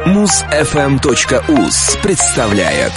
Muzfm.uz представляет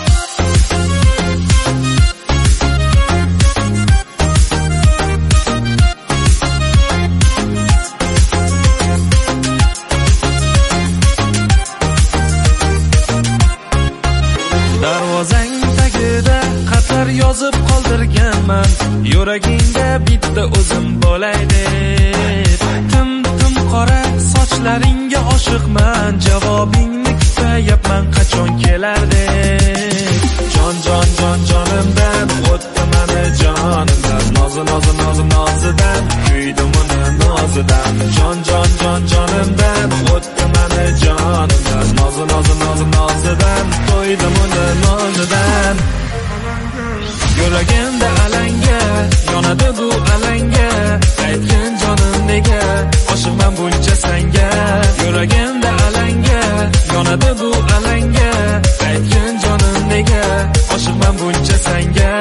Darvozang tagida xatlar yozib qoldirganman, yuragingda bitta o'zim bo'lay deb. Tim qora sochlaringga oshiqman, javobingni kutayapman qachon kelar deb. Jonimdan o'tdi mani jonimdan, nozidan kuydim uni nozidan. Jonimdan o'tdi mani jonimdan, nozidan to'ydim uni nozidan. Yuragimda alanga, yonadi bu alanga, aytgin jonim nega oshiqman buncha senga. Yuragimda alanga, yonadi bu alanga, aytgin jonim nega oshiqman buncha senga.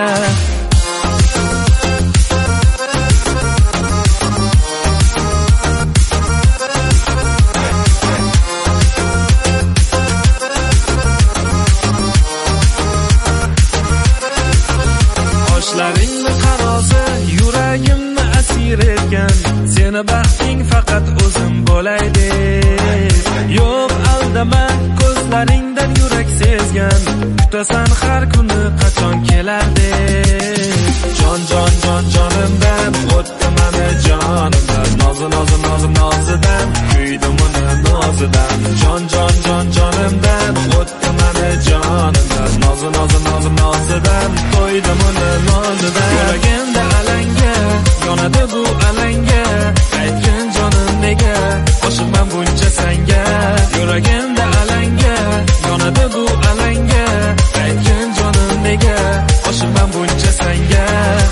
Qoshlaringni qarosi yuragimni asir etgan, seni baxting faqat o'zim bo'lay deb. Yo'q aldama, ko'zlaringdan yurak sezgan, kutasan har kuni qachon kelar deb. Jonimdan o'tdi mani jonimdan, nozidan kuydim uni nozidan. Jonimdan o'tdi mani jonimdan, nozidan to'ydim uni nozidan. Yuragimda alanga, yonadi bu alanga, aytgin jonim nega oshiqman buncha senga. Yuragimda alanga, yonadi bu alanga, aytgin jonim nega oshiqman buncha senga.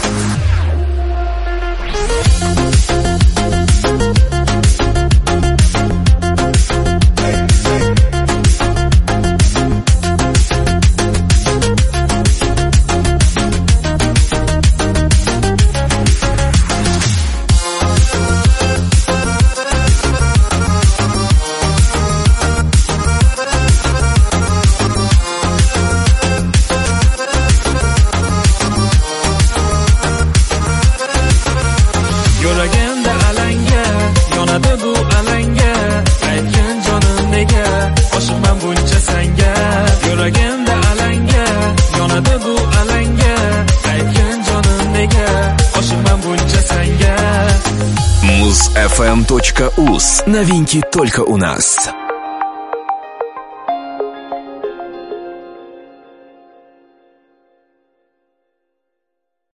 Yuragimda alanga, yonadi bu alanga, aytgin jonim nega oshiqman buncha senga. Yuragimda alanga, yonadi bu alanga, aytgin jonim nega oshiqman buncha senga. Muzfm.uz. Новинки только у нас.